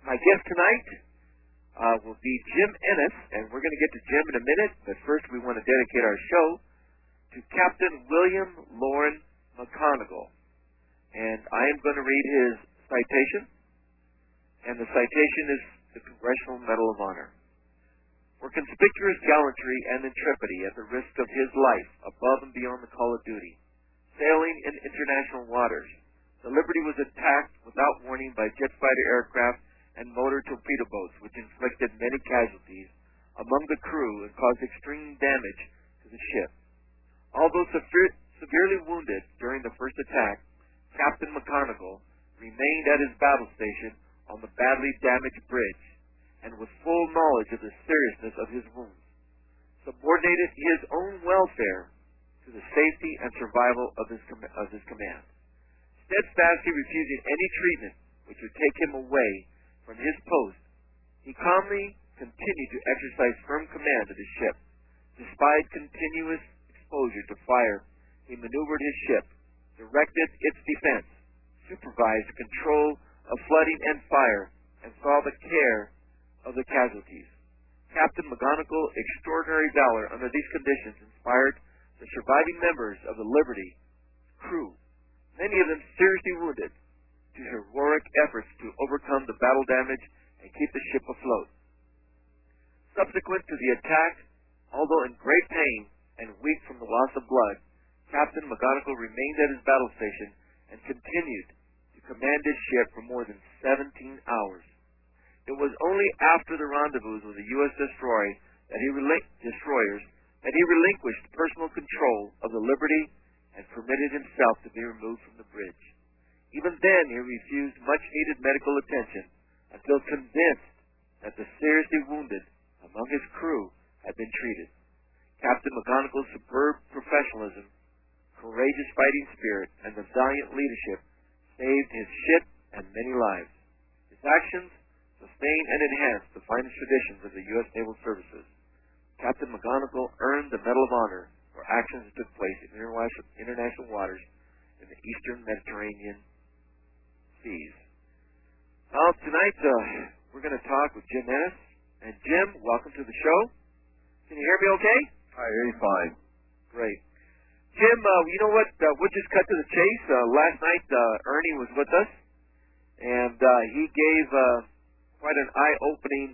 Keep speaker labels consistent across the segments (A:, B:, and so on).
A: My guest tonight will be Jim Ennis, and we're going to get to Jim in a minute, but first we want to dedicate our show to Captain William Loren McConaughey. And I am going to read his citation, and the citation is the Congressional Medal of Honor. For conspicuous gallantry and intrepidity at the risk of his life above and beyond the call of duty, sailing in international waters, the Liberty was attacked without warning by jet fighter aircraft and motor torpedo boats, which inflicted many casualties among the crew and caused extreme damage to the ship. Although severely wounded during the first attack, Captain McConaughey remained at his battle station on the badly damaged bridge, and with full knowledge of the seriousness of his wounds, subordinated his own welfare to the safety and survival of his command. Steadfastly refusing any treatment which would take him away from his post, he calmly continued to exercise firm command of his ship. Despite continuous exposure to fire, he maneuvered his ship, directed its defense, supervised control of flooding and fire, and saw the care of the casualties. Captain McGonagall's extraordinary valor under these conditions inspired the surviving members of the Liberty crew, many of them seriously wounded, to heroic efforts to overcome the battle damage and keep the ship afloat. Subsequent to the attack, although in great pain and weak from the loss of blood, Captain McGonagall remained at his battle station and continued to command his ship for more than 17 hours. It was only after the rendezvous with the U.S. destroyers that he relinquished personal control of the Liberty and permitted himself to be removed from the bridge. Even then, he refused much-needed medical attention until convinced that the seriously wounded among his crew had been treated. Captain McGonagall's superb professionalism, courageous fighting spirit, and the valiant leadership saved his ship and many lives. His actions sustained and enhanced the finest traditions of the U.S. Naval Services. Captain McGonagall earned the Medal of Honor for actions that took place in international waters in the eastern Mediterranean seas. Now, tonight we're going to talk with Jim Ennis. And Jim, welcome to the show. Can you hear me okay?
B: I hear you fine.
A: Great. Jim, you know what? We'll just cut to the chase. Last night, Ernie was with us, and he gave quite an eye-opening,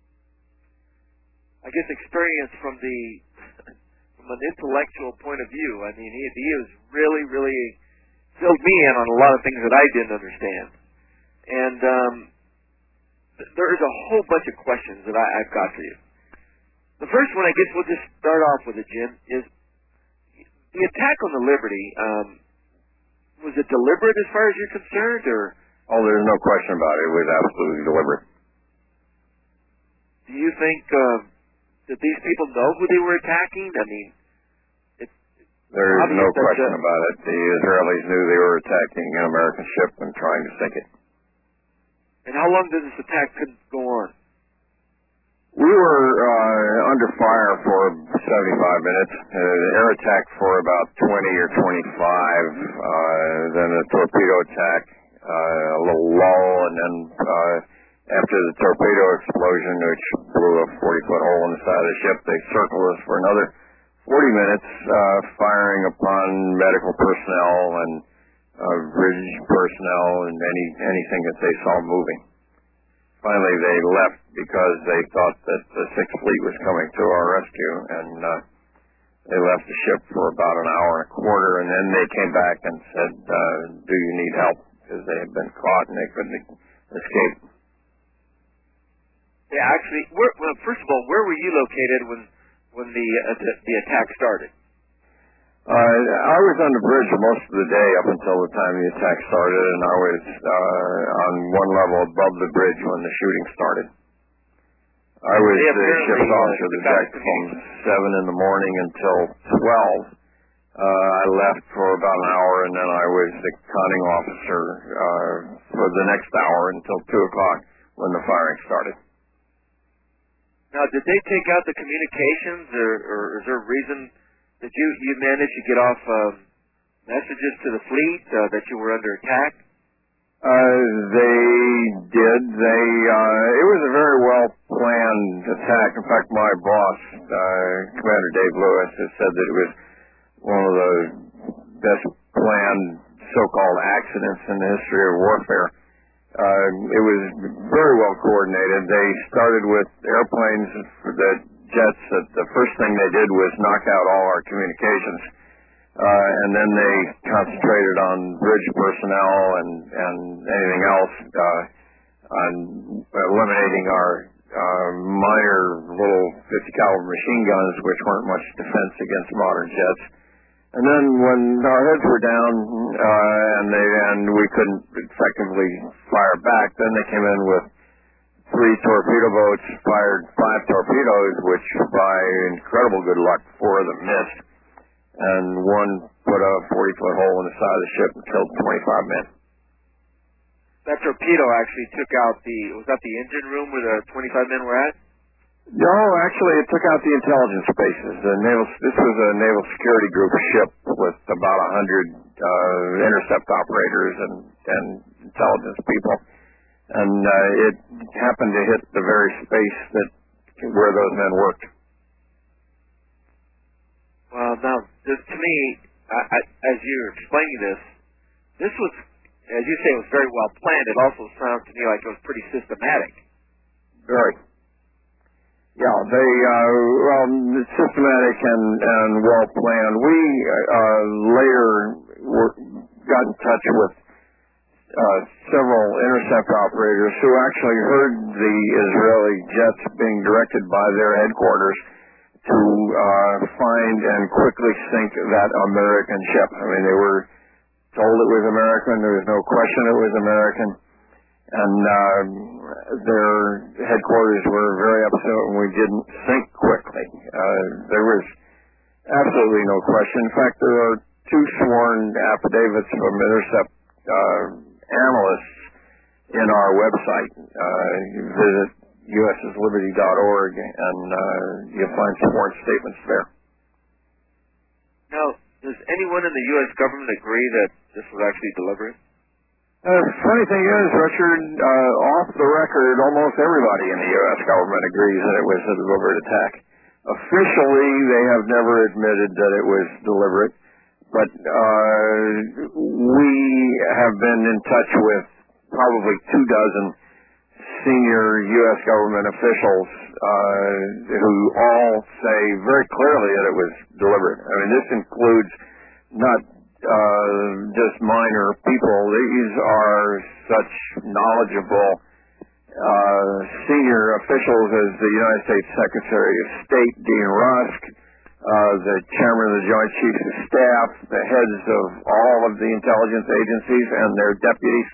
A: I guess, experience from from an intellectual point of view. I mean, he was really filled me in on a lot of things that I didn't understand. And there is a whole bunch of questions that I've got for you. The first one, I guess we'll just start off with it, Jim, is the attack on the Liberty. Was it deliberate as far as you're concerned, or?
B: Oh, there's no question about it. It was absolutely deliberate.
A: Do you think that these people know who they were attacking? I mean,
B: there is no question about it. The Israelis knew they were attacking an American ship and trying to sink it.
A: And how long did this attack go on?
B: We were under fire for 75 minutes. Air attack for about 20 or 25. Then a torpedo attack, a little lull, and then after the torpedo explosion, which blew a 40-foot hole in the side of the ship, they circled us for another 40 minutes, firing upon medical personnel and bridge personnel and anything that they saw moving. Finally, they left because they thought that the Sixth Fleet was coming to our rescue, and they left the ship for about an hour and a quarter, and then they came back and said, do you need help? Because they had been caught and they couldn't escape.
A: Yeah, actually, first of all, where were you located when the attack started?
B: I was on the bridge most of the day up until the time the attack started, and I was on one level above the bridge when the shooting started. I was the ship's officer of the deck from 7 in the morning until 12. I left for about an hour, and then I was the conning officer for the next hour until 2 o'clock when the firing started.
A: Now, did they take out the communications, or is there a reason that you managed to get off messages to the fleet that you were under attack?
B: They did. It was a very well planned attack. In fact, my boss, Commander Dave Lewis, has said that it was one of the best planned so-called accidents in the history of warfare. It was very well coordinated. They started with airplanes, the jets. The first thing they did was knock out all our communications. And then they concentrated on bridge personnel and anything else, on eliminating our minor little 50 caliber machine guns, which weren't much defense against modern jets. And then when our heads were down and we couldn't effectively fire back, then they came in with 3 torpedo boats, fired 5 torpedoes, which by incredible good luck 4 of them missed. And one put a 40-foot hole in the side of the ship and killed 25 men.
A: That torpedo actually took out was that the engine room where the 25 men were at?
B: No, actually it took out the intelligence bases. This was a Naval Security Group ship with about 100 intercept operators and intelligence people. And it happened to hit the very space where those men worked.
A: Well, now, to me, as you're explaining this was, as you say, it was very well planned. It also sounds to me like it was pretty systematic.
B: Very. Yeah, it's systematic and well planned. We later got in touch with several intercept operators who actually heard the Israeli jets being directed by their headquarters to find and quickly sink that American ship. I mean, they were told it was American. There was no question it was American. And their headquarters were very upset when we didn't sink quickly. There was absolutely no question. In fact, there are 2 sworn affidavits from intercept analysts in our website. You visit ussliberty.org and you'll find sworn statements there.
A: Now, does anyone in the U.S. government agree that this was actually deliberate?
B: The funny thing is, Richard, off the record, almost everybody in the U.S. government agrees that it was a deliberate attack. Officially, they have never admitted that it was deliberate, but we have been in touch with probably 24 senior U.S. government officials who all say very clearly that it was deliberate. I mean, this includes not just minor people. These are such knowledgeable senior officials as the United States Secretary of State, Dean Rusk, the Chairman of the Joint Chiefs of Staff, the heads of all of the intelligence agencies and their deputies.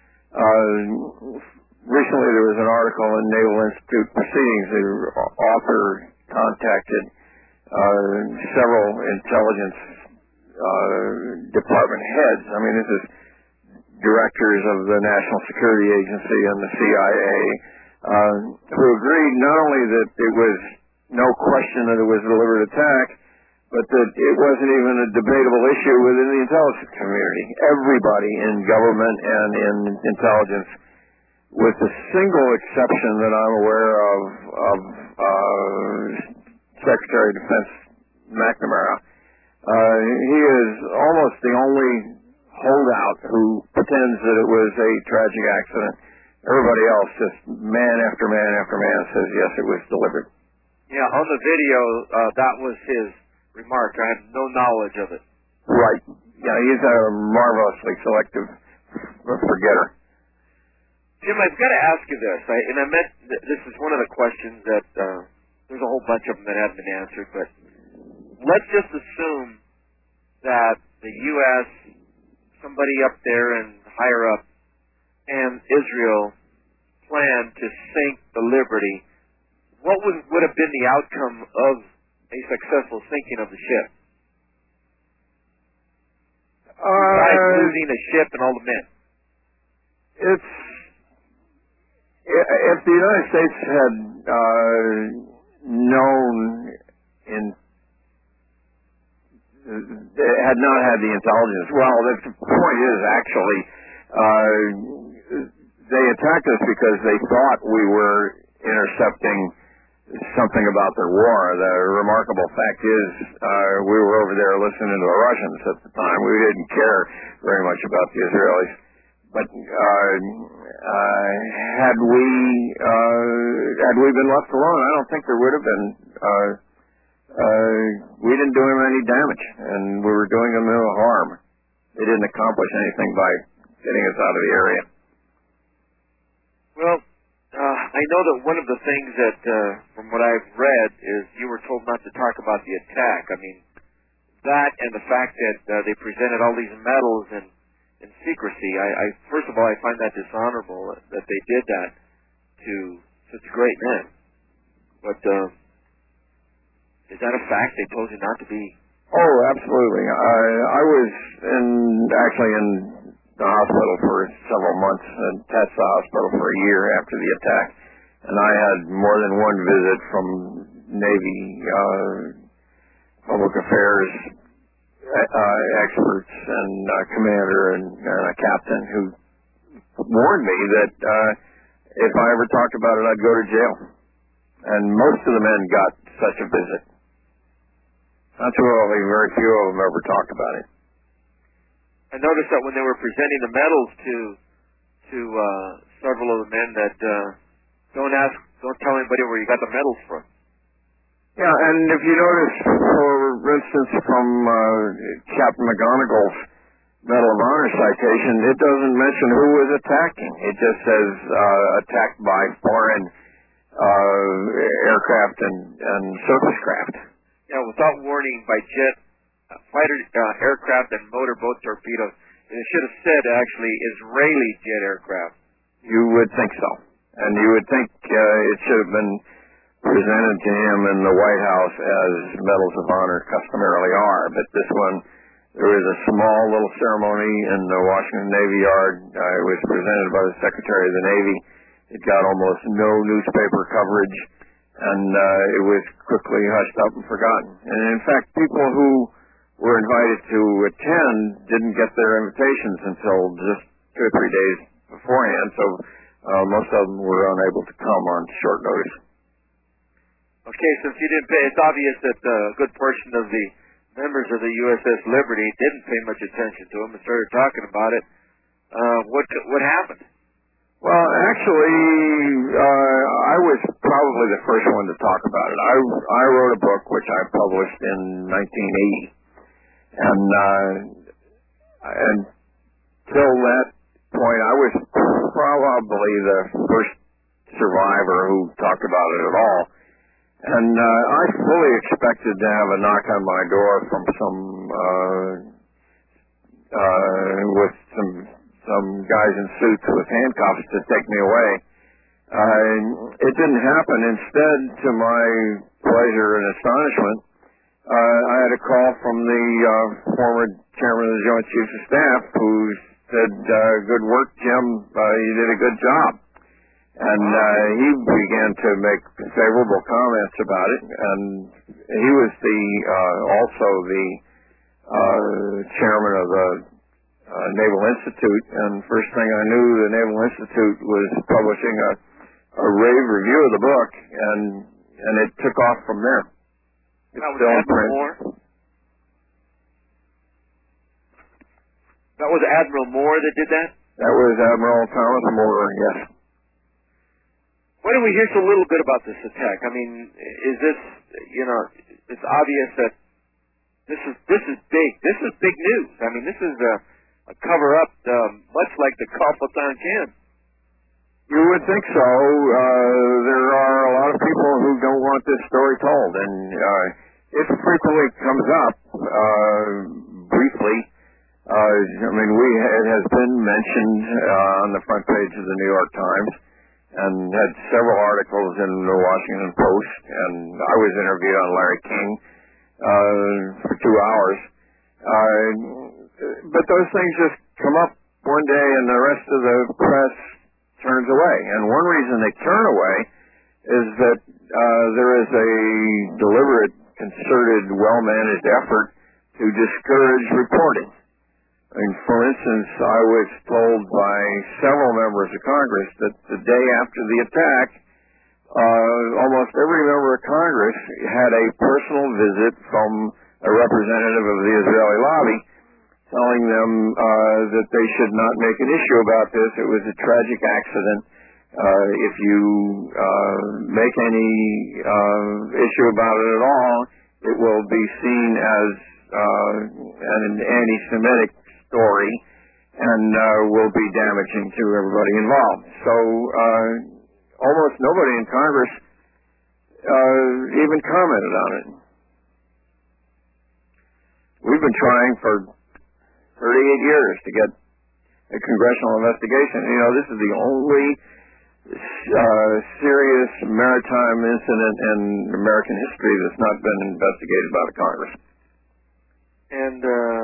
B: Recently there was an article in Naval Institute Proceedings. The author contacted several intelligence department heads. I mean, this is directors of the National Security Agency and the CIA, who agreed not only that it was no question that it was a deliberate attack, but that it wasn't even a debatable issue within the intelligence community. Everybody in government and in intelligence, with the single exception that I'm aware of Secretary of Defense McNamara, he is almost the only holdout who pretends that it was a tragic accident. Everybody else, just man after man after man, says yes, it was deliberate.
A: Yeah, on the video, that was his remark. I have no knowledge of it.
B: Right. Yeah, he's a marvelously selective forgetter.
A: Jim, I've got to ask you this, and I meant this is one of the questions that there's a whole bunch of them that haven't been answered, but let's just assume that the U.S., somebody up there and higher up, and Israel planned to sink the Liberty. What would have been the outcome of a successful sinking of the ship? Besides losing the ship and all the men.
B: If the United States had had not had the intelligence, well, the point is actually they attacked us because they thought we were intercepting something about their war. The remarkable fact is we were over there listening to the Russians at the time. We didn't care very much about the Israelis. But had we been left alone, I don't think there would have been. We didn't do them any damage, and we were doing them no harm. They didn't accomplish anything by getting us out of the area.
A: Well, I know that one of the things that, from what I've read, is you were told not to talk about the attack. I mean, that and the fact that they presented all these medals in secrecy. First of all, I find that dishonorable that they did that to such great men. But is that a fact? They told you not to be?
B: Oh, absolutely. I was actually in the hospital for several months, and Tatsa Hospital for a year after the attack, and I had more than one visit from Navy public affairs experts and commander and a captain who warned me that if I ever talked about it, I'd go to jail. And most of the men got such a visit. Naturally, very few of them ever talked about it.
A: I noticed that when they were presenting the medals to several of the men that don't tell anybody where you got the medals from.
B: Yeah, and if you notice, for instance, from Captain McGonigal's Medal of Honor citation, it doesn't mention who was attacking. It just says attacked by foreign aircraft and surface craft.
A: Yeah, without warning by jet, fighter aircraft and motorboat torpedoes. And it should have said, actually, Israeli jet aircraft.
B: You would think so. And you would think it should have been presented to him in the White House as Medals of Honor customarily are. But this one, there was a small little ceremony in the Washington Navy Yard. It was presented by the Secretary of the Navy. It got almost no newspaper coverage, and it was quickly hushed up and forgotten. And in fact, people who were invited to attend didn't get their invitations until just 2 or 3 days beforehand, so most of them were unable to come on short notice.
A: Okay, since you didn't pay, it's obvious that a good portion of the members of the USS Liberty didn't pay much attention to him and started talking about it. What happened?
B: Well, actually, I was probably the first one to talk about it. I wrote a book which I published in 1980, and until that point, I was probably the first survivor who talked about it at all. And I fully expected to have a knock on my door from with some guys in suits with handcuffs to take me away. It didn't happen. Instead, to my pleasure and astonishment, I had a call from the former chairman of the Joint Chiefs of Staff who said, "Good work, Jim. You did a good job." And he began to make favorable comments about it. And he was also the chairman of the Naval Institute. And first thing I knew, the Naval Institute was publishing a rave review of the book, and it took off from there.
A: That was Admiral Moore? That was Admiral Moore that did that?
B: That was Admiral Thomas Moore, yes.
A: Why do we hear so little bit about this attack? I mean, is this, it's obvious that this is big. This is big news. I mean, this is a cover-up, much like the Gulf of Tonkin.
B: You would think so. There are a lot of people who don't want this story told, and it frequently comes up briefly. It has been mentioned on the front page of the New York Times, and had several articles in the Washington Post, and I was interviewed on Larry King for 2 hours. But those things just come up one day, and the rest of the press turns away. And one reason they turn away is that there is a deliberate, concerted, well-managed effort to discourage reporting. And for instance, I was told by several members of Congress that the day after the attack, almost every member of Congress had a personal visit from a representative of the Israeli lobby telling them that they should not make an issue about this. It was a tragic accident. If you make any issue about it at all, it will be seen as an anti-Semitic story and will be damaging to everybody involved. So almost nobody in Congress even commented on it. We've been trying for 38 years to get a congressional investigation. You know, this is the only serious maritime incident in American history that's not been investigated by the Congress.
A: And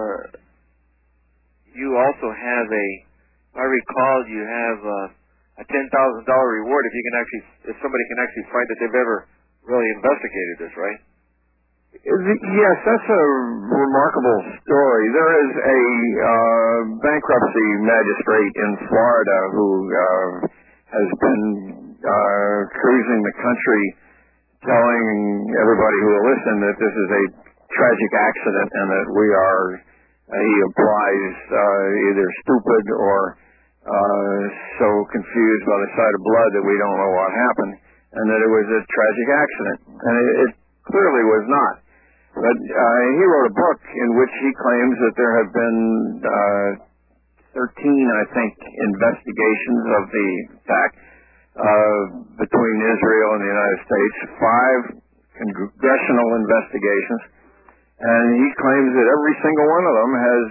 A: you also have if I recall, you have a $10,000 reward if somebody can actually find that they've ever really investigated this, right?
B: Yes, that's a remarkable story. There is a bankruptcy magistrate in Florida who has been cruising the country telling everybody who will listen that this is a tragic accident and that he implies either stupid or so confused by the sight of blood that we don't know what happened, and that it was a tragic accident. And it clearly was not. But he wrote a book in which he claims that there have been 13, I think, investigations of the attack between Israel and the United States, 5 congressional investigations, and he claims that every single one of them has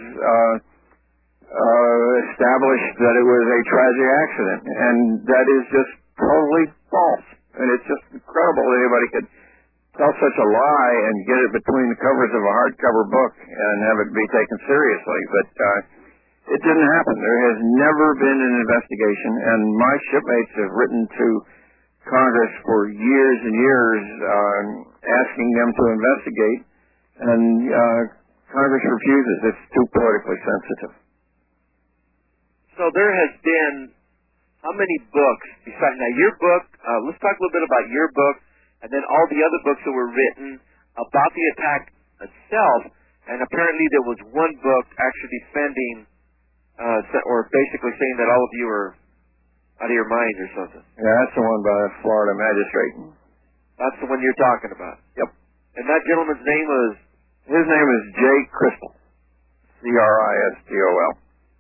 B: established that it was a tragic accident, and that is just totally false. And it's just incredible that anybody could tell such a lie and get it between the covers of a hardcover book and have it be taken seriously. But it didn't happen. There has never been an investigation, and my shipmates have written to Congress for years and years asking them to investigate, and Congress refuses. It's too politically sensitive.
A: So there has been how many books besides now your book? Let's talk a little bit about your book, and then all the other books that were written about the attack itself. And apparently there was one book actually defending, or basically saying that all of you are out of your minds or something.
B: Yeah, that's the one by the Florida magistrate.
A: That's the one you're talking about.
B: Yep.
A: And that gentleman's name was?
B: His name is Jay Crystal. Cristol.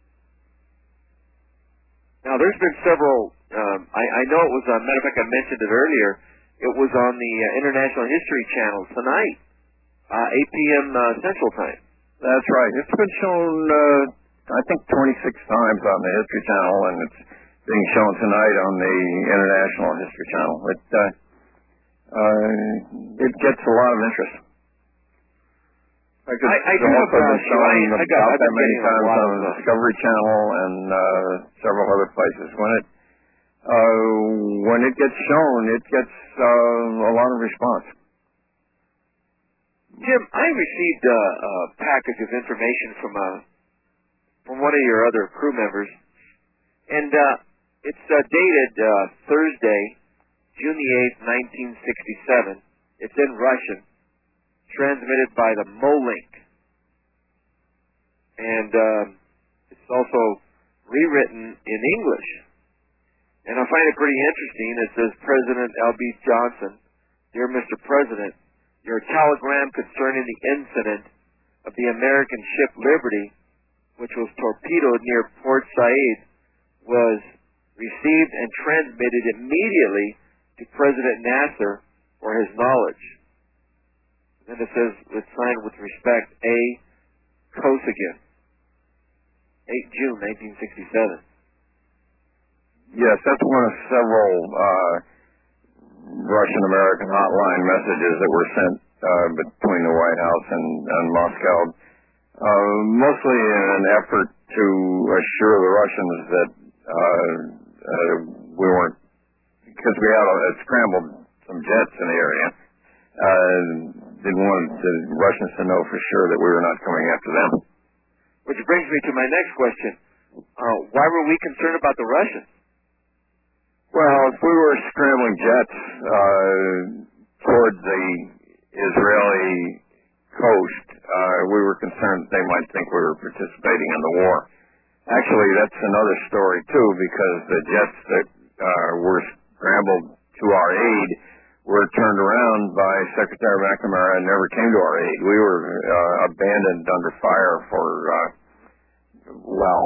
A: Now, there's been several, I know it was, matter of fact, I mentioned it earlier, it was on the International History Channel tonight, 8 p.m. Central Time.
B: That's right. It's been shown, I think, 26 times on the History Channel, and it's being shown tonight on the International History Channel. It gets a lot of interest.
A: I do have
B: shown about that many times on the Discovery Channel and several other places. When it gets shown, it gets a lot of response.
A: Jim, I received a package of information from one of your other crew members, and it's dated Thursday, June the 8th, 1967. It's in Russian, transmitted by the Molink, and it's also rewritten in English. And I find it pretty interesting. It says, President L.B. Johnson, Dear Mr. President, your telegram concerning the incident of the American ship Liberty, which was torpedoed near Port Said, was received and transmitted immediately to President Nasser for his knowledge. Then it says, it's signed with respect, A. Kosygin, 8 June 1967.
B: Yes, that's one of several Russian-American hotline messages that were sent between the White House and Moscow, mostly in an effort to assure the Russians that we weren't, because we had scrambled some jets in the area, didn't want the Russians to know for sure that we were not coming after them.
A: Which brings me to my next question. Why were we concerned about the Russians?
B: Well, if we were scrambling jets toward the Israeli coast, we were concerned they might think we were participating in the war. Actually, that's another story, too, because the jets that were scrambled to our aid were turned around by Secretary McNamara and never came to our aid. We were abandoned under fire for 17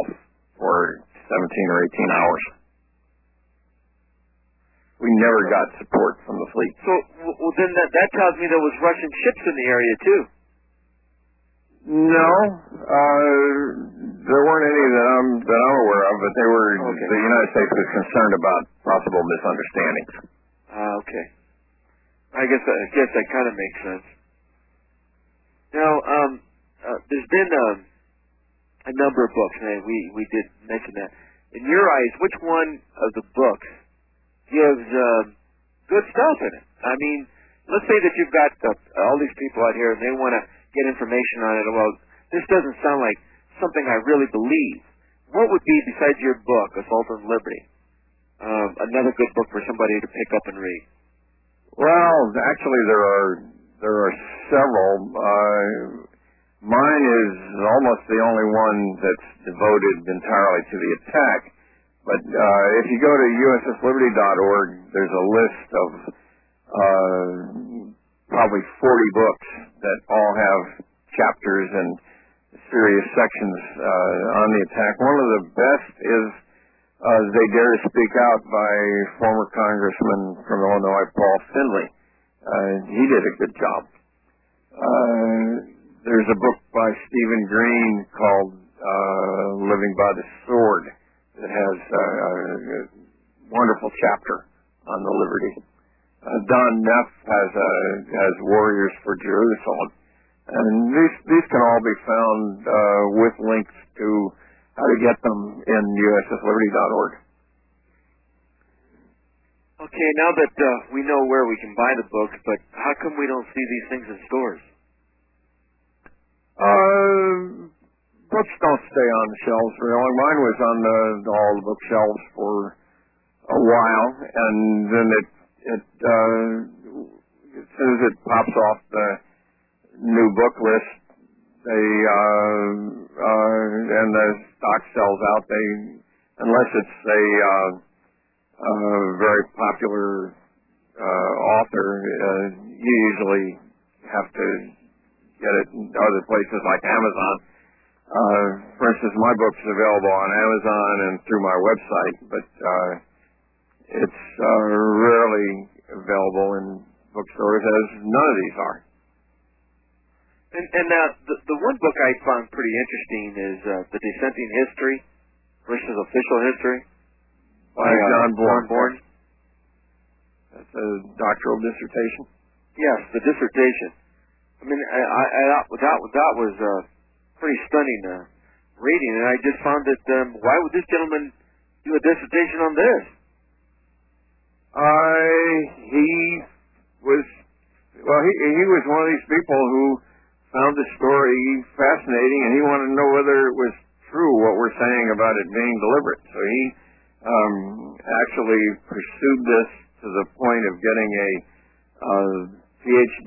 B: or 18 hours. We never got support from the fleet.
A: So, well, then that tells me there was Russian ships in the area, too.
B: No, there weren't any that I'm aware of, but they were. Okay. The United States was concerned about possible misunderstandings.
A: Okay. I guess that kind of makes sense. Now, there's been a number of books, and we did mention that. In your eyes, which one of the books gives good stuff in it? I mean, let's say that you've got all these people out here, and they want to get information on it. Well, this doesn't sound like something I really believe. What would be, besides your book, Assault on Liberty, another good book for somebody to pick up and read?
B: Well, actually, there are several. Mine is almost the only one that's devoted entirely to the attack. But if you go to ussliberty.org, there's a list of probably 40 books that all have chapters and serious sections on the attack. One of the best is They Dare to Speak Out by former Congressman from Illinois, Paul Finley. He did a good job. There's a book by Stephen Green called Living by the Sword that has a wonderful chapter on the Liberty. Don Neff has Warriors for Jerusalem. And these can all be found with links to how to get them in ussliberty.org.
A: Okay, now that we know where we can buy the books, but how come we don't see these things in stores?
B: Books don't stay on the shelves really. Mine was on all the bookshelves for a while, and then as soon as it pops off the new book list, and the stock sells out, unless it's a very popular author, you usually have to get it in other places like Amazon. For instance, my book's available on Amazon and through my website, but it's rarely available in bookstores, as none of these are.
A: And the one book I found pretty interesting is The Dissenting History versus Official History
B: by John
A: Bourne.
B: That's a doctoral dissertation?
A: Yes, the dissertation. I mean, that was pretty stunning reading, and I just found that why would this gentleman do a dissertation on this?
B: He was one of these people who found the story fascinating, and he wanted to know whether it was true what we're saying about it being deliberate. So he actually pursued this to the point of getting a PhD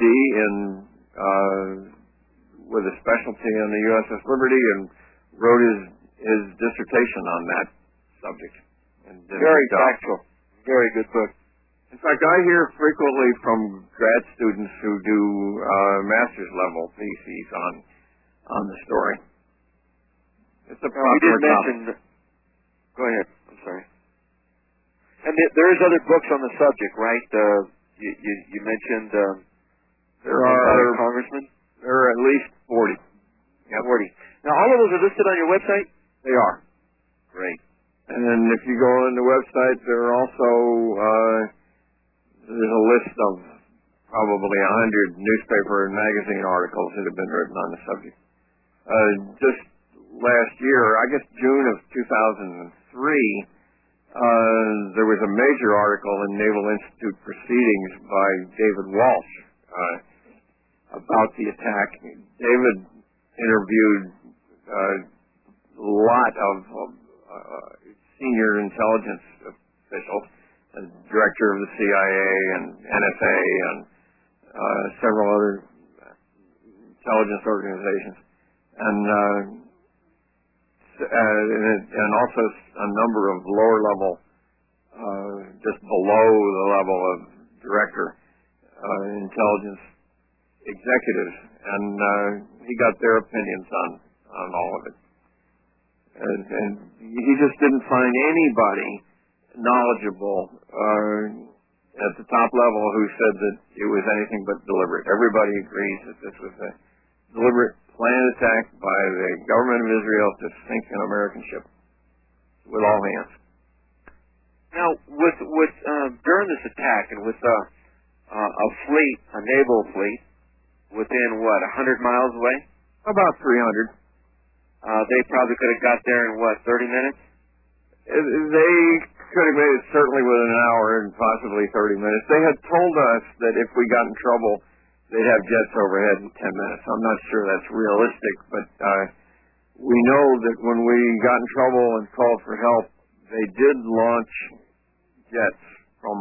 B: with a specialty in the USS Liberty, and wrote his dissertation on that subject. And
A: very factual. Very good book.
B: In fact, I hear frequently from grad students who do master's level theses on the story. It's a popular
A: topic. Go ahead. I'm sorry. And there is other books on the subject, right? You mentioned
B: there are
A: congressmen.
B: There are at least 40.
A: Yeah, 40. Now, all of those are listed on your website?
B: They are.
A: Great.
B: And then if you go on the website, there are also there's a list of probably 100 newspaper and magazine articles that have been written on the subject. Just last year, I guess June of 2003, there was a major article in Naval Institute Proceedings by David Walsh about the attack. David interviewed lot of senior intelligence officials, the director of the CIA and NSA and several other intelligence organizations, and also a number of lower level, just below the level of director intelligence executives, and he got their opinions on all of it. And he just didn't find anybody knowledgeable at the top level who said that it was anything but deliberate. Everybody agrees that this was a deliberate planned attack by the government of Israel to sink an American ship with all hands.
A: Now, with during this attack and with a fleet, a naval fleet, within what, 100 miles away?
B: About 300.
A: They probably could have got there in what, 30 minutes?
B: They could have made it certainly within an hour and possibly 30 minutes. They had told us that if we got in trouble, they'd have jets overhead in 10 minutes. I'm not sure that's realistic, but we know that when we got in trouble and called for help, they did launch jets from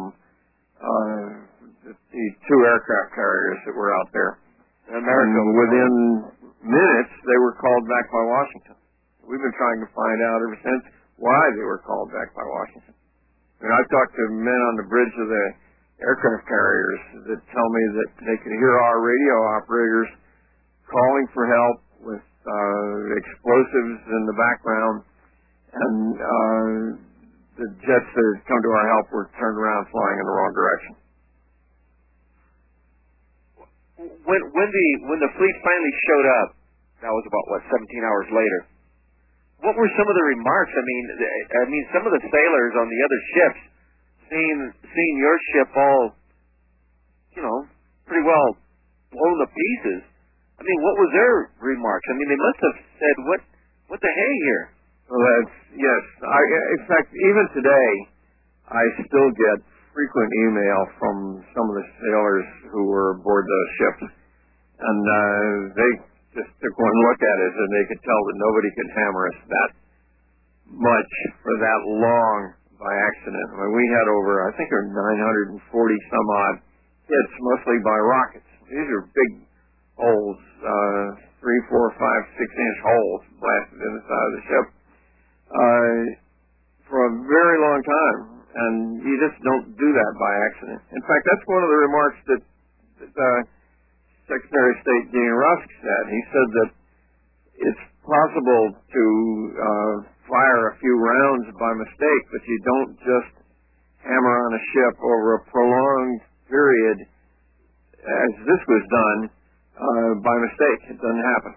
B: the two aircraft carriers that were out there.
A: America.
B: And within minutes, they were called back by Washington. We've been trying to find out ever since why they were called back by Washington. I mean, I've talked to men on the bridge of the aircraft carriers that tell me that they could hear our radio operators calling for help with explosives in the background, and the jets that had come to our help were turned around flying in the wrong direction.
A: When the fleet finally showed up, that was about 17 hours later. What were some of the remarks? I mean, some of the sailors on the other ships, seeing your ship all, pretty well blown to pieces. I mean, what was their remarks? I mean, they must have said, "What the hey here?"
B: Well, yes. In fact, even today, I still get frequent email from some of the sailors who were aboard those ships, and they just took one look at it, and they could tell that nobody could hammer us that much for that long by accident. I mean, we had over, I think, 940 some odd hits, mostly by rockets. These are big holes, 3, 4, 5, 6-inch holes blasted in the side of the ship for a very long time, and you just don't do that by accident. In fact, that's one of the remarks that Secretary of State Dean Rusk said. He said that it's possible to fire a few rounds by mistake, but you don't just hammer on a ship over a prolonged period, as this was done, by mistake. It doesn't happen.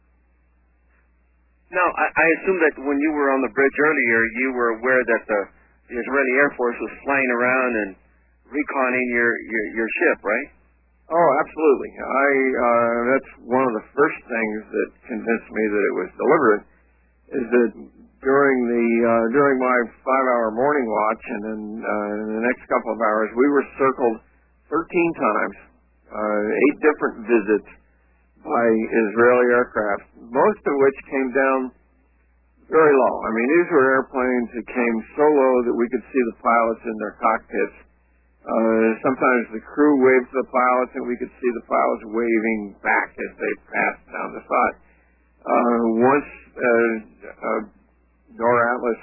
A: Now, I assume that when you were on the bridge earlier, you were aware that the Israeli Air Force was flying around and reconning your ship, right?
B: Oh, absolutely. That's one of the first things that convinced me that it was deliberate, is that during my 5-hour morning watch and then in the next couple of hours, we were circled 13 times, 8 different visits by Israeli aircraft, most of which came down very low. I mean, these were airplanes that came so low that we could see the pilots in their cockpits. Sometimes the crew waved to the pilots, and we could see the pilots waving back as they passed down the side. Once Nor Atlas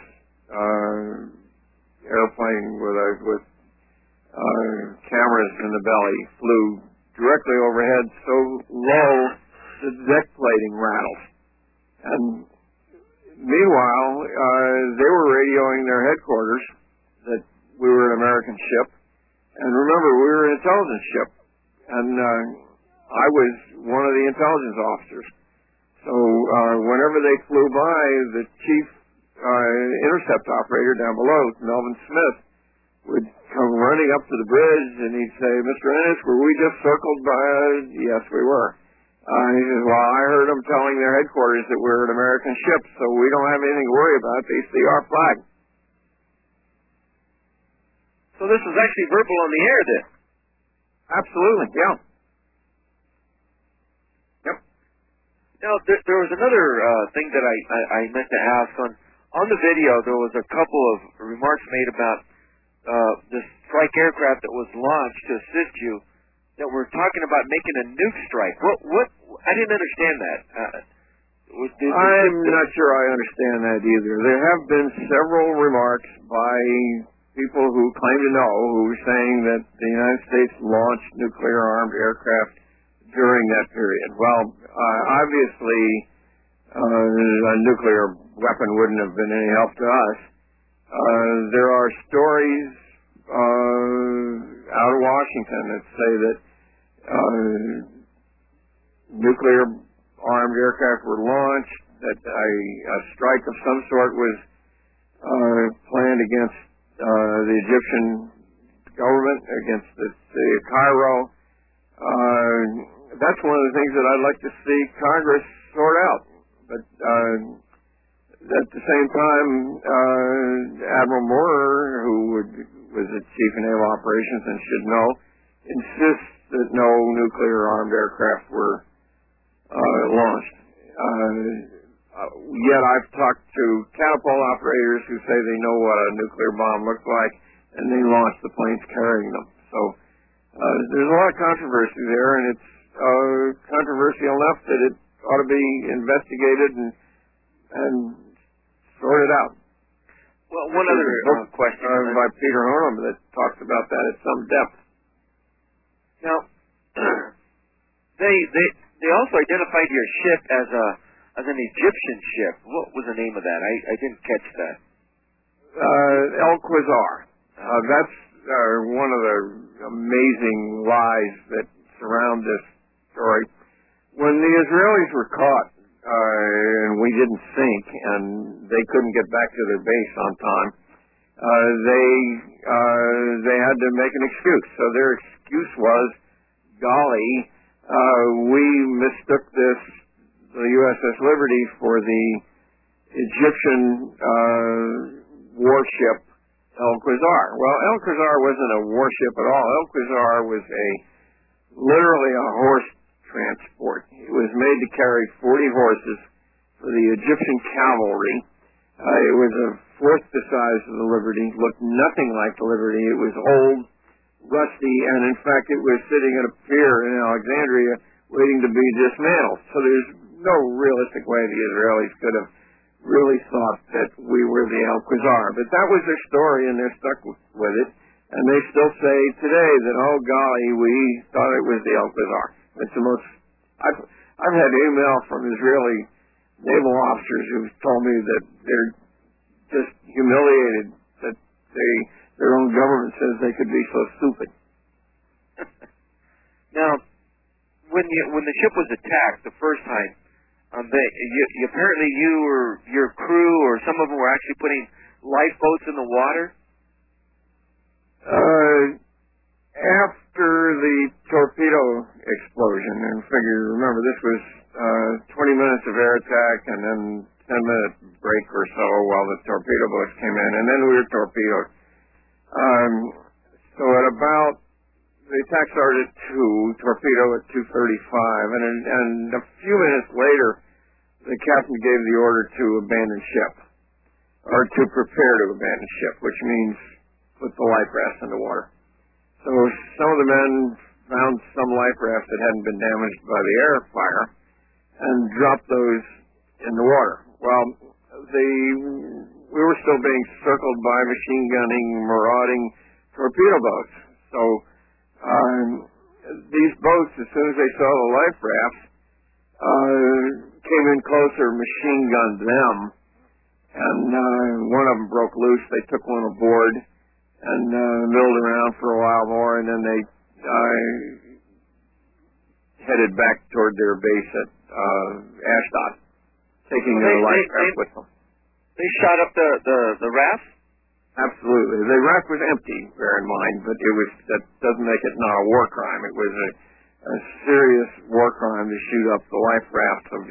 B: airplane with cameras in the belly flew directly overhead so low the deck plating rattled. And meanwhile, they were radioing their headquarters that we were an American ship. And remember, we were an intelligence ship, and I was one of the intelligence officers. So whenever they flew by, the chief intercept operator down below, Melvin Smith, would come running up to the bridge, and he'd say, "Mr. Ennis, were we just circled by?" Yes, we were. He says, "Well, I heard them telling their headquarters that we're an American ship, so we don't have anything to worry about. They see our flag."
A: So this was actually verbal on the air then?
B: Absolutely, yeah. Yep.
A: Now, there was another thing that I meant to ask. On the video, there was a couple of remarks made about the strike aircraft that was launched to assist you that were talking about making a nuke strike. What? I didn't understand that.
B: I'm not sure I understand that either. There have been several remarks by people who claim to know, who were saying that the United States launched nuclear-armed aircraft during that period. Well, obviously, a nuclear weapon wouldn't have been any help to us. There are stories out of Washington that say that nuclear-armed aircraft were launched, that a strike of some sort was planned against the Egyptian government, against the Cairo. That's one of the things that I'd like to see Congress sort out. But at the same time, Admiral Moore, who was the Chief of Naval Operations and should know, insists that no nuclear-armed aircraft were launched. Yet I've talked to catapult operators who say they know what a nuclear bomb looks like, and they launch the planes carrying them. So there's a lot of controversy there, and it's controversial enough that it ought to be investigated and sorted out.
A: Well, one other question
B: by Peter Honum that talks about that at some depth.
A: Now, they also identified your ship as an Egyptian ship. What was the name of that? I didn't catch that.
B: El Quasar. That's one of the amazing lies that surround this story. When the Israelis were caught and we didn't sink and they couldn't get back to their base on time, they had to make an excuse. So their excuse was, golly, we mistook the USS Liberty for the Egyptian warship El Quasar. Well, El Quasar wasn't a warship at all. El Quasar was literally a horse transport. It was made to carry 40 horses for the Egyptian cavalry. It was a fourth the size of the Liberty, looked nothing like the Liberty. It was old, rusty, and in fact it was sitting at a pier in Alexandria waiting to be dismantled. So there's no realistic way the Israelis could have really thought that we were the El Quasar. But that was their story, and they're stuck with it. And they still say today that, oh golly, we thought it was the El Quasar. It's the most. I've had email from Israeli naval officers who've told me that they're just humiliated that their own government says they could be so stupid.
A: Now, when the ship was attacked the first time, apparently you or your crew or some of them were actually putting lifeboats in the water.
B: After the torpedo explosion, and remember this was 20 minutes of air attack and then 10-minute break or so while the torpedo boats came in, and then we were torpedoed. So at about, the attack started at 2, torpedo at 2:35, and a few minutes later, the captain gave the order to abandon ship, or to prepare to abandon ship, which means put the life rafts in the water. So some of the men found some life rafts that hadn't been damaged by the air fire and dropped those in the water. Well, we were still being circled by machine gunning, marauding torpedo boats. So these boats, as soon as they saw the life rafts, came in closer, machine gunned them, and one of them broke loose. They took one aboard and milled around for a while more, and then they headed back toward their base at Ashdod, taking their life raft with them.
A: They shot up the raft?
B: Absolutely. The raft was empty, bear in mind, but that doesn't make it not a war crime. It was a serious war crime to shoot up the life raft of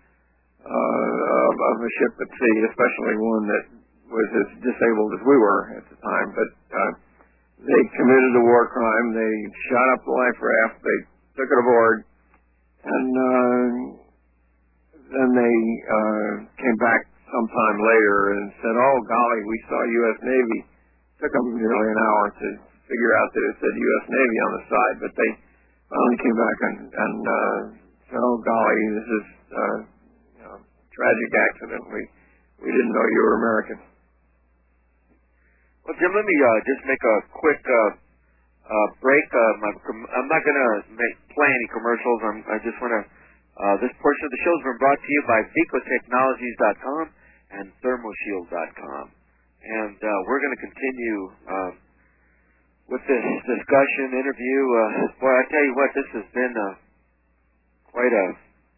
B: of a ship at sea, especially one that was as disabled as we were at the time. But they committed a war crime. They shot up the life raft. They took it aboard, and then they came back sometime later and said, "Oh golly, we saw U.S. Navy." Took them nearly an hour to figure out that it said U.S. Navy on the side, but they finally came back and said, "Oh golly, this is tragic accident. We didn't know you were American."
A: Well, Jim, let me just make a quick break. I'm not going to play any commercials. I just want to. This portion of the show has been brought to you by VicoTechnologies.com and ThermoShield.com, and we're going to continue with this discussion interview. Boy, I tell you what, this has been quite a.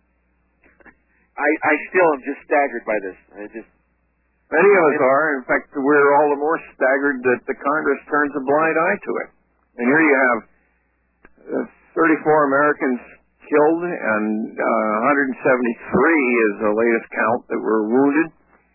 A: I still am just staggered by this.
B: Many of us are. In fact, we're all the more staggered that the Congress turns a blind eye to it. And here you have 34 Americans killed and 173 is the latest count that were wounded.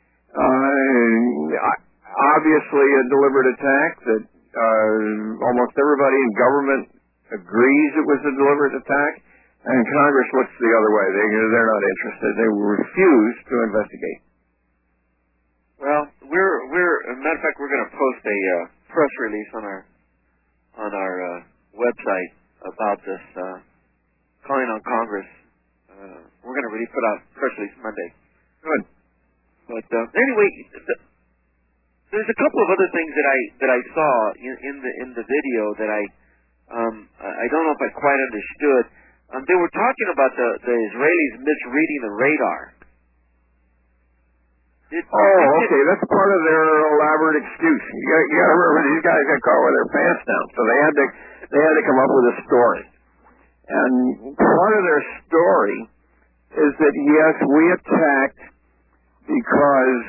B: Obviously a deliberate attack that almost everybody in government agrees it was a deliberate attack. And Congress looks the other way. They're not interested. They refuse to investigate.
A: Well, as a matter of fact, we're going to post a press release on our website about this, calling on Congress. We're going to really put out a press release Monday.
B: Good.
A: But anyway, there's a couple of other things that I saw in the video that I don't know if I quite understood. They were talking about the Israelis misreading the radar.
B: Okay, that's part of their elaborate excuse. You got to remember, these guys got caught with their pants down, so they had to come up with a story. And part of their story is that yes, we attacked because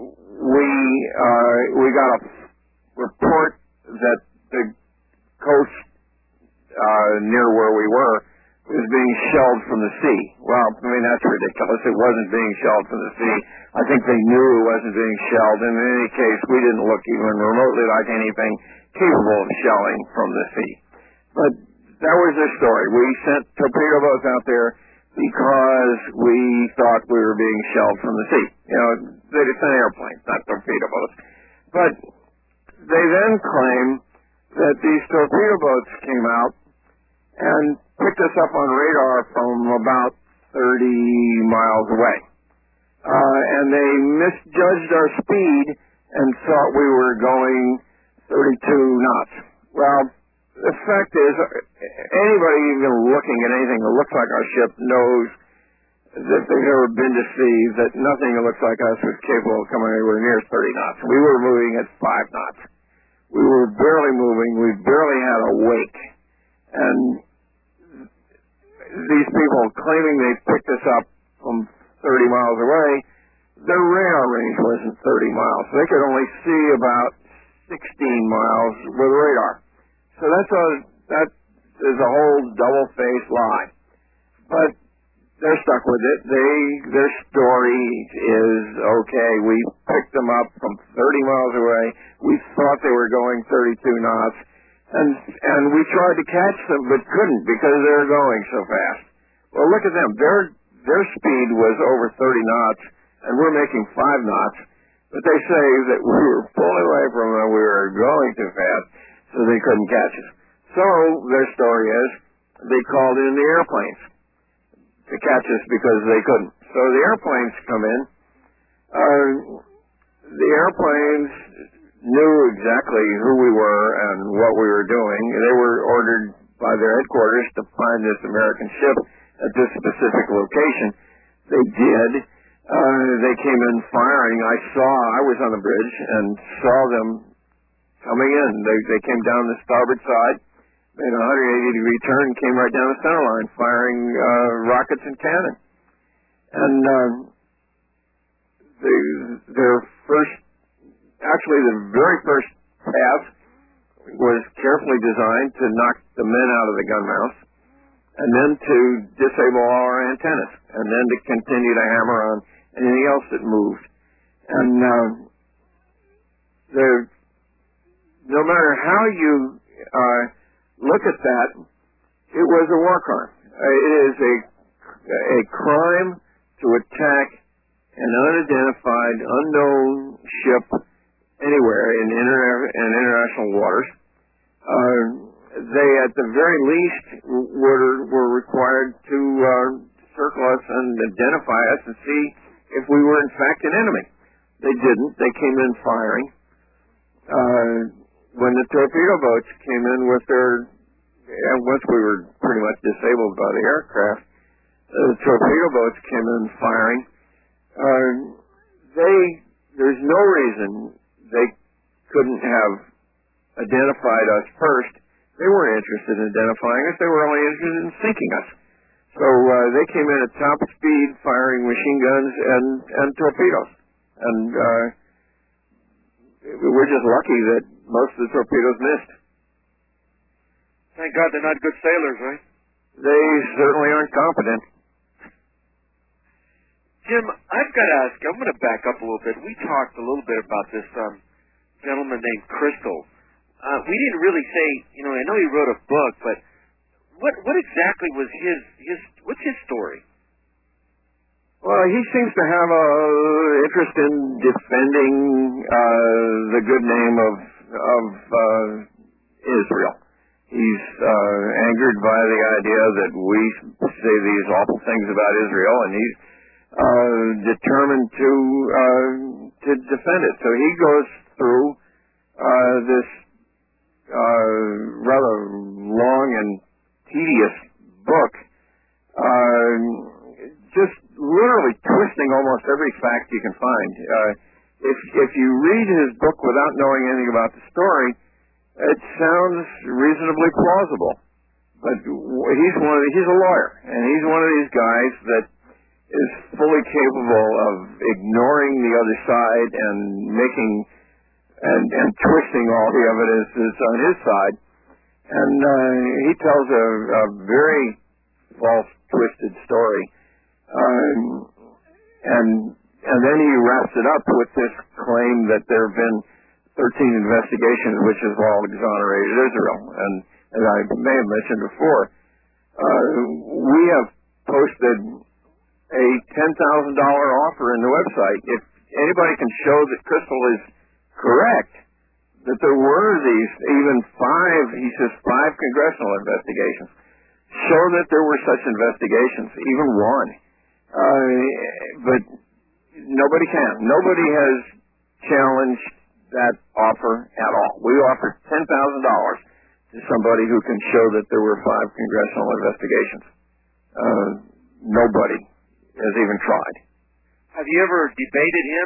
B: we got a report that the coast near where we were was being shelled from the sea. Well, I mean, that's ridiculous. It wasn't being shelled from the sea. I think they knew it wasn't being shelled. And in any case, we didn't look even remotely like anything capable of shelling from the sea. But that was their story. We sent torpedo boats out there because we thought we were being shelled from the sea. You know, they sent airplanes, not torpedo boats. But they then claim that these torpedo boats came out and picked us up on radar from about 30 miles away. And they misjudged our speed and thought we were going 32 knots. Well, the fact is, anybody even looking at anything that looks like our ship knows that they've never been to sea, that nothing that looks like us was capable of coming anywhere near 30 knots. We were moving at 5 knots. We were barely moving. We barely had a wake. And these people claiming they picked us up from 30 miles away, their radar range wasn't 30 miles. They could only see about 16 miles with radar. So that is a whole double-faced lie. But they're stuck with it. Their story is, okay, we picked them up from 30 miles away. We thought they were going 32 knots. And we tried to catch them, but couldn't because they were going so fast. Well, look at them. Their speed was over 30 knots, and we're making 5 knots. But they say that we were pulling away from them, we were going too fast, so they couldn't catch us. So their story is they called in the airplanes to catch us because they couldn't. So the airplanes come in. The airplanes knew exactly who we were and what we were doing. They were ordered by their headquarters to find this American ship at this specific location. They did. They came in firing. I was on the bridge and saw them coming in. They came down the starboard side, made a 180-degree turn, and came right down the center line, firing rockets and cannon. And the very first pass was carefully designed to knock the men out of the gun mounts, and then to disable all our antennas, and then to continue to hammer on anything else that moved. And no matter how you look at that, it was a war crime. It is a crime to attack an unidentified, unknown ship anywhere in international waters. They, at the very least, were required to circle us and identify us and see if we were in fact an enemy. They didn't. They came in firing. When the torpedo boats came in with once we were pretty much disabled by the aircraft, the torpedo boats came in firing. There's no reason they couldn't have identified us first. They weren't interested in identifying us. They were only interested in sinking us. So they came in at top speed, firing machine guns and torpedoes. And we're just lucky that most of the torpedoes missed.
A: Thank God they're not good sailors, right?
B: They certainly aren't competent.
A: Jim, I've got to ask, I'm going to back up a little bit. We talked a little bit about this gentleman named Crystal. We didn't really say, I know he wrote a book, but what exactly was what's his story?
B: Well, he seems to have a interest in defending the good name of Israel. He's angered by the idea that we say these awful things about Israel, and he's determined to defend it. So he goes through this rather long and tedious book, just literally twisting almost every fact you can find. If you read his book without knowing anything about the story, it sounds reasonably plausible. But he's a lawyer, and he's one of these guys that is fully capable of ignoring the other side and making and twisting all the evidences on his side. And he tells a very false, twisted story. And then he wraps it up with this claim that there have been 13 investigations which have all exonerated Israel. And as I may have mentioned before, we have posted a $10,000 offer in the website. If anybody can show that Crystal is correct, that there were these, even five congressional investigations, show that there were such investigations, even one. But nobody can. Nobody has challenged that offer at all. We offered $10,000 to somebody who can show that there were 5 congressional investigations. Nobody has even tried.
A: Have you ever debated him?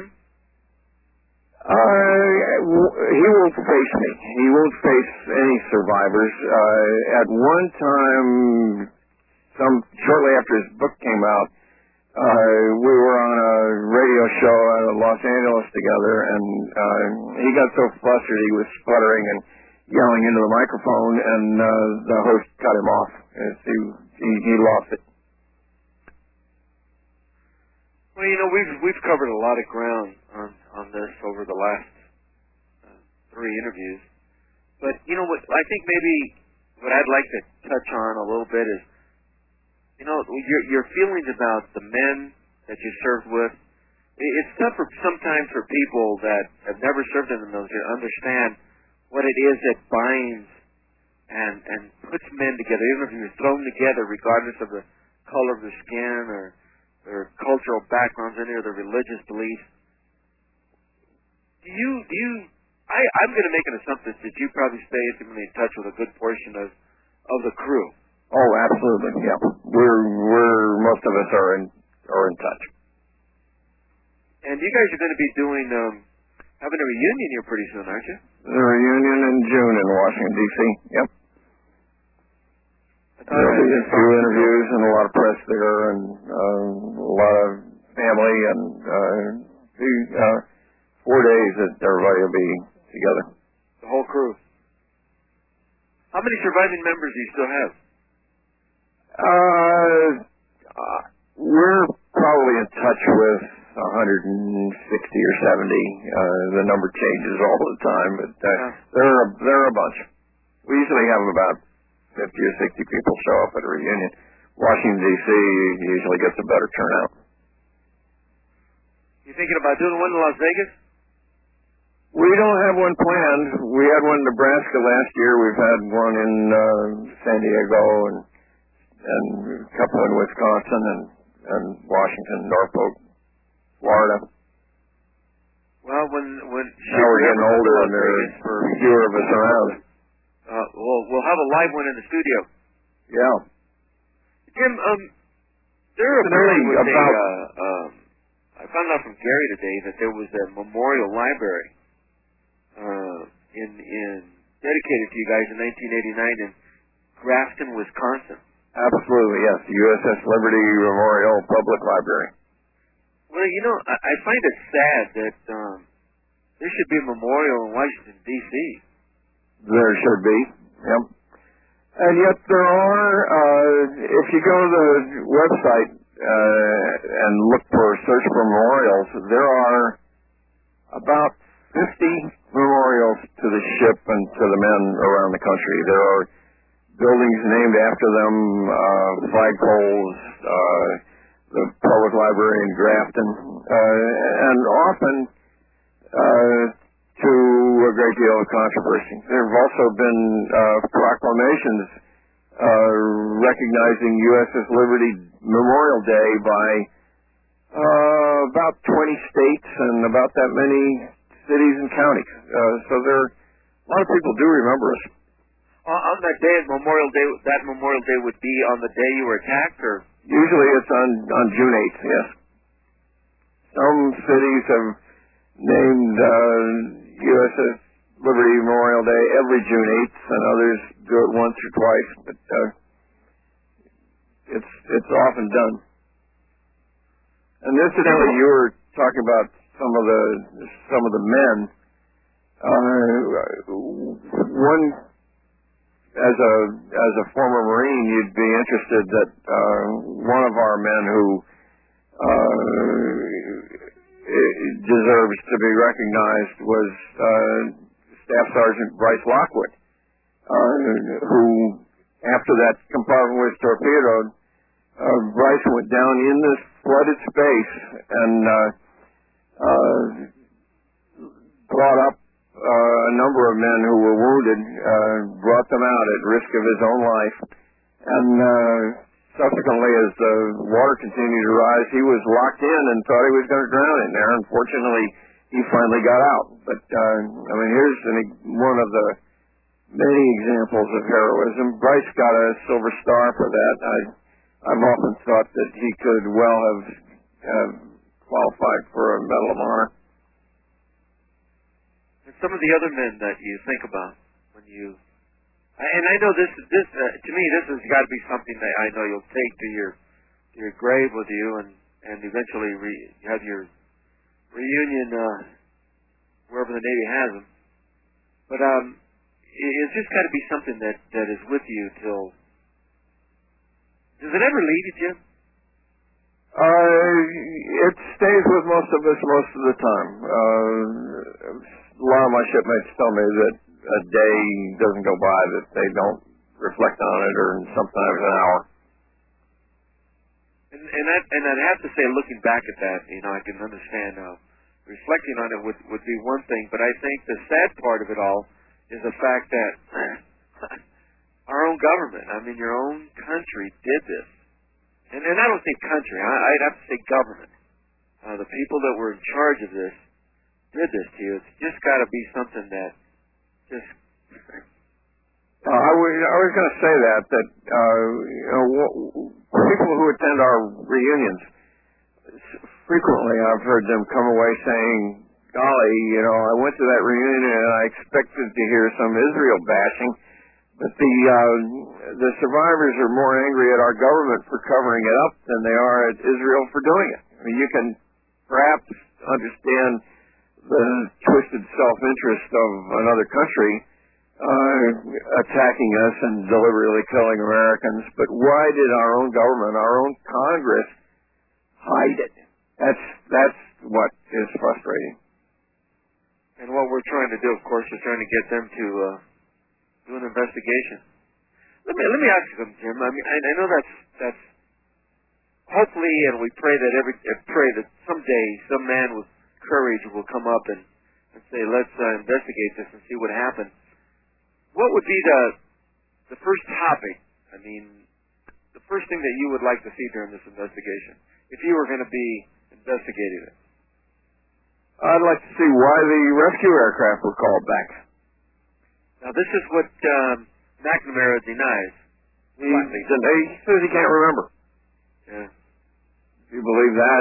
B: He won't face me. He won't face any survivors. At one time, shortly after his book came out, we were on a radio show out of Los Angeles together, and he got so flustered he was sputtering and yelling into the microphone, and the host cut him off. He lost it.
A: Well, we've covered a lot of ground on this over the last 3 interviews, but what I think maybe what I'd like to touch on a little bit is your feelings about the men that you served with. It's tough sometimes for people that have never served in the military to understand what it is that binds and puts men together, even if you're thrown together, regardless of the color of their skin or their cultural backgrounds, any of their religious beliefs. I'm going to make an assumption that you probably stay intimately in touch with a good portion of the crew.
B: Oh, absolutely, yeah. We're most of us are in touch.
A: And you guys are going to be having a reunion here pretty soon, aren't you?
B: The reunion in June in Washington, D.C., yep. There'll be a few interviews and a lot of press there, and a lot of family, and 4 days that everybody will be together.
A: The whole crew. How many surviving members do you still have?
B: We're probably in touch with 160 or 70. The number changes all the time, but there are a bunch. We usually have about 50 or 60 people show up at a reunion. Washington, D.C. usually gets a better turnout.
A: You thinking about doing one in Las Vegas?
B: We don't have one planned. We had one in Nebraska last year. We've had one in San Diego and a couple in Wisconsin and Washington, Norfolk, Florida.
A: Well, when
B: now we're getting older and there are fewer of us around.
A: We'll have a live one in the studio.
B: Yeah.
A: Jim, there apparently was I found out from Gary today that there was a memorial library dedicated to you guys in 1989 in Grafton, Wisconsin.
B: Absolutely, yes. The USS Liberty Memorial Public Library.
A: Well, I find it sad that there should be a memorial in Washington, D.C.
B: There should be, yep. And yet there are, if you go to the website and search for memorials, there are about 50 memorials to the ship and to the men around the country. There are buildings named after them, flagpoles, the public library in Grafton, and often to a great deal of controversy. There have also been proclamations recognizing USS Liberty Memorial Day by about 20 states and about that many cities and counties. So a lot of people do remember us.
A: On that day, that Memorial Day would be on the day you were attacked, or?
B: Usually it's on June 8th, yes. Some cities have named USS Liberty Memorial Day every June 8th, and others do it once or twice, but it's often done. And incidentally, you were talking about some of the men. As a former Marine, you'd be interested that one of our men who deserves to be recognized was Staff Sergeant Bryce Lockwood, who, after that compartment was torpedoed, Bryce went down in this flooded space and brought up a number of men who were wounded, brought them out at risk of his own life, and subsequently, as the water continued to rise, he was locked in and thought he was going to drown in there. Unfortunately, he finally got out. But, here's one of the many examples of heroism. Bryce got a Silver Star for that. I've often thought that he could well have qualified for a Medal of Honor.
A: And some of the other men that you think about when you... And I know this to me, this has got to be something that I know you'll take to your grave with you, and eventually have your reunion wherever the Navy has them. But it's just got to be something that is with you till. Does it ever leave you, Jim?
B: It stays with most of us most of the time. A lot of my shipmates tell me that a day doesn't go by that they don't reflect on it, or sometimes an hour.
A: And I'd have to say, looking back at that, I can understand reflecting on it would be one thing, but I think the sad part of it all is the fact that our own government, your own country did this. And I don't think country, I'd have to say government. The people that were in charge of this did this to you. It's just got to be something that just...
B: I was going to say that people who attend our reunions, frequently I've heard them come away saying, golly, I went to that reunion and I expected to hear some Israel bashing, but the survivors are more angry at our government for covering it up than they are at Israel for doing it. You can perhaps understand the twisted self-interest of another country attacking us and deliberately killing Americans, but why did our own government, our own Congress, hide it? That's what is frustrating.
A: And what we're trying to do, of course, is trying to get them to do an investigation. Let me ask you something, Jim. I know that's hopefully, and we pray that someday some man with courage will come up and say, let's investigate this and see what happened. What would be the first topic? I mean, the first thing that you would like to see during this investigation, if you were going to be investigating it?
B: I'd like to see why the rescue aircraft were called back.
A: Now, this is what McNamara denies.
B: He says he can't remember.
A: Yeah.
B: Do you believe that?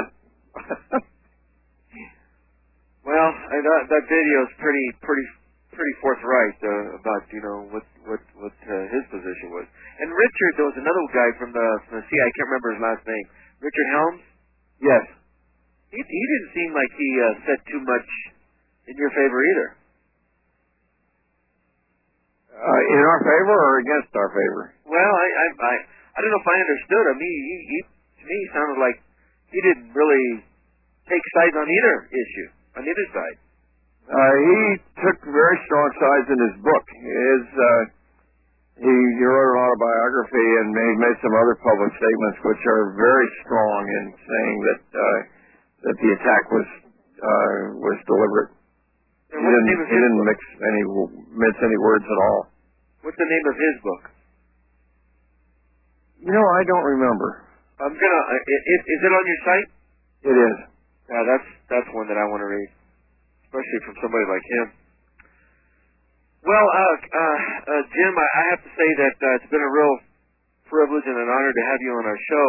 A: Well, that video is pretty forthright about what his position was. And Richard, there was another guy from the CIA. I can't remember his last name. Richard Helms.
B: Yes.
A: He didn't seem like he said too much in your favor either.
B: In our favor or against our favor?
A: Well, I don't know if I understood him. He to me sounded like he didn't really take sides on either issue, on either side.
B: He took very strong sides in his book. He wrote an autobiography and made some other public statements which are very strong in saying that the attack was deliberate.
A: And he
B: didn't mince any words at all.
A: What's the name of his book?
B: I don't remember.
A: Is it on your site?
B: It is.
A: Yeah, that's one that I want to read, especially from somebody like him. Well, Jim, I have to say that it's been a real privilege and an honor to have you on our show.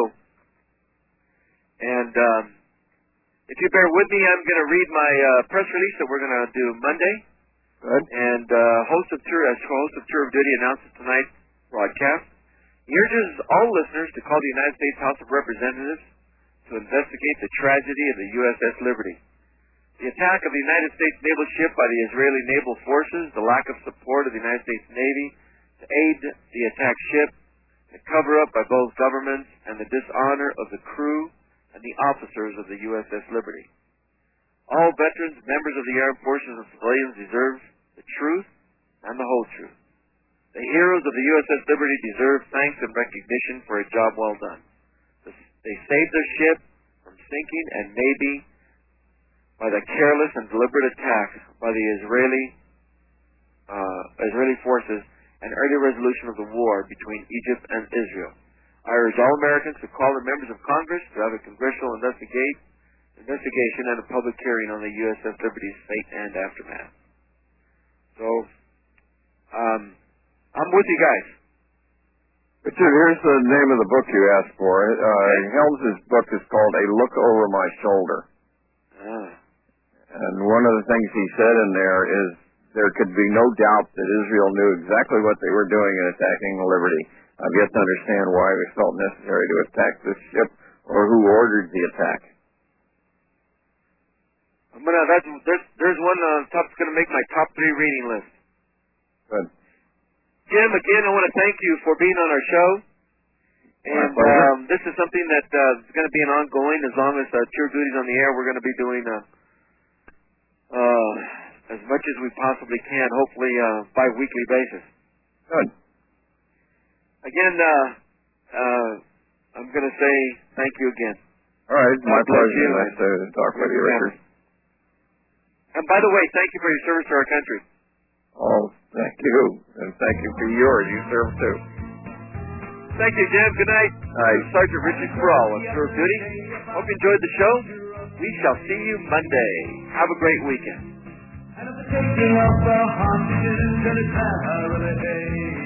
A: And if you bear with me, I'm going to read my press release that we're going to do Monday.
B: Good.
A: And host of Tour of Duty announces tonight's broadcast. He urges all listeners to call the United States House of Representatives to investigate the tragedy of the USS Liberty. The attack of the United States naval ship by the Israeli naval forces, the lack of support of the United States Navy to aid the attacked ship, the cover-up by both governments, and the dishonor of the crew and the officers of the USS Liberty. All veterans, members of the armed forces, and civilians deserve the truth and the whole truth. The heroes of the USS Liberty deserve thanks and recognition for a job well done. They saved their ship from sinking and maybe by the careless and deliberate attack by the Israeli forces and early resolution of the war between Egypt and Israel. I urge all Americans to call the members of Congress to have a congressional investigation and a public hearing on the USS Liberty's fate and aftermath. So, I'm with you guys.
B: Richard, here's the name of the book you asked for. Helms' book is called A Look Over My Shoulder. And one of the things he said in there is there could be no doubt that Israel knew exactly what they were doing in attacking the Liberty. I've yet to understand why it felt necessary to attack this ship or who ordered the attack.
A: There's one that's going to make my top 3 reading list.
B: Good.
A: Jim, again, I want to thank you for being on our show. And this is something that is going to be an ongoing as long as Tour Duty's on the air. We're going to be doing as much as we possibly can, hopefully bi-weekly basis.
B: Good.
A: Again, I'm going to say thank you again.
B: All right, my pleasure. Nice to talk with you, Richard.
A: And by the way, thank you for your service to our country.
B: Oh, thank you. And thank you for yours. You serve too.
A: Thank you, Jim. Good night.
B: Night.
A: Sergeant Richard Kral of Tour of Duty. Hope you enjoyed the show. We shall see you Monday. Have a great weekend.
C: And the taking of the hostages and a tower of the day.